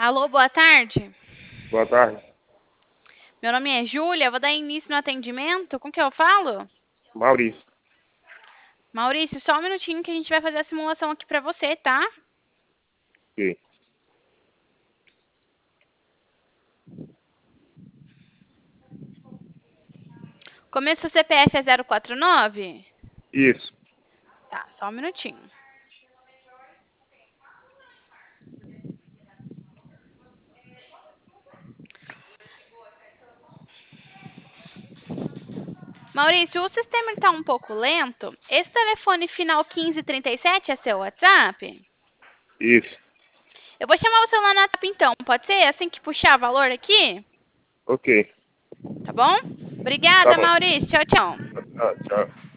Alô, boa tarde. Boa tarde. Meu nome é Júlia, vou dar início no atendimento. Com que eu falo? Maurício. Maurício, só um minutinho que a gente vai fazer a simulação aqui pra você, tá? Ok. Começo do CPF é 049? Isso. Tá, só um minutinho. Maurício, o sistema está um pouco lento. Esse telefone final 1537 é seu WhatsApp? Isso. Eu vou chamar você lá no WhatsApp então, pode ser? Assim que puxar valor aqui? Ok. Tá bom? Tá Obrigada, bom. Maurício. Tchau, tchau. Tchau.